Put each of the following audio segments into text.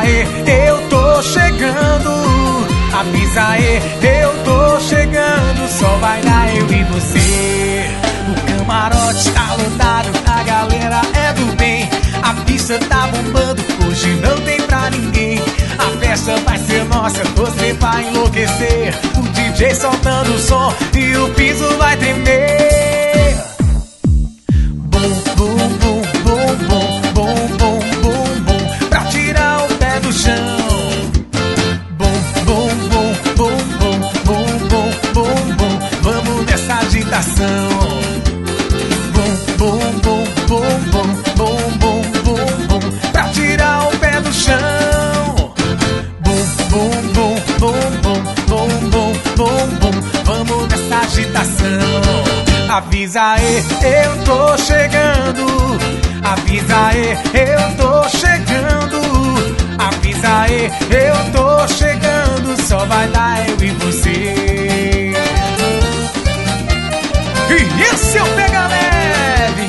aí, eu tô chegando. Avisa aí, eu tô chegando. Só vai dar eu e você. O camarote tá lotado, a galera é do bem. A pista tá bombando, hoje não tem pra ninguém. A festa vai ser nossa, você vai enlouquecer. O DJ soltando o som e o piso vai tremer. Bum, bum, bum, bum, bum, bum, bum, bum, bum, pra tirar o pé do chão. Bum, bum, bum, bum, bum, bum, bum, bum, bum, vamos nessa agitação. Bum, bum, bum, bum, bum, bum, bum, bum, bum, pra tirar o pé do chão. Bum, bum, bum, bum, bum, bum, bum, bum, bum, vamos nessa agitação. Avisa aí, eu tô chegando. Avisa aí, eu tô chegando. Avisa aí, eu tô chegando. Só vai dar eu e você. E esse é o Pega Leve.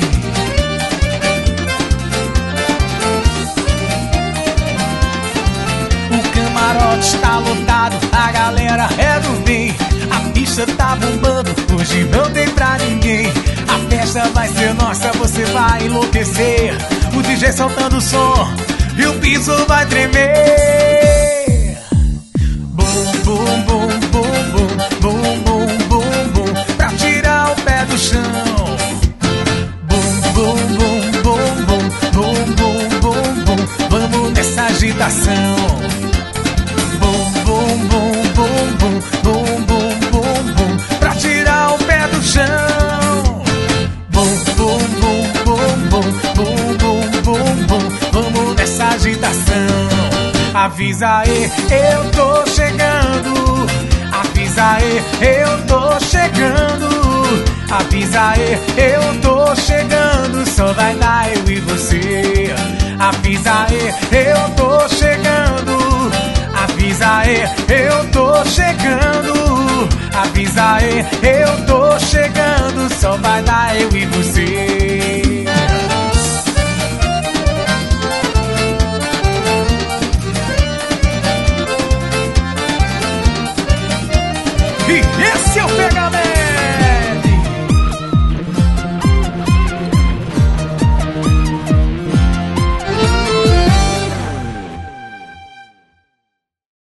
O camarote tá lotado, a galera é do bem. A pista tá bombando, hoje não tem pra ninguém. A festa vai ser nossa, você vai enlouquecer. O DJ soltando o som e o piso vai tremer. Bum, bum, bum, bum, bum, bum, bum, bum, bum, pra tirar o pé do chão. Bum, bum, bum, bum, bum, bum, bum, bum, bum, vamos nessa agitação. Bum, bum, bum, bum, bum, bum, bum, bum, bum, pra tirar o pé do chão. Bum, bum, bum, bum, bum, bum, bum, bum, bum, vamos nessa agitação. Avisa aí, eu tô chegando. Avisa aí, eu tô chegando. Avisa aí, eu tô chegando. Só vai dar eu e você. Avisa aí, eu tô chegando. Avisa aí, eu tô chegando. Avisa aí, eu tô chegando. Só vai dar eu e você. E esse é o Pega Leve.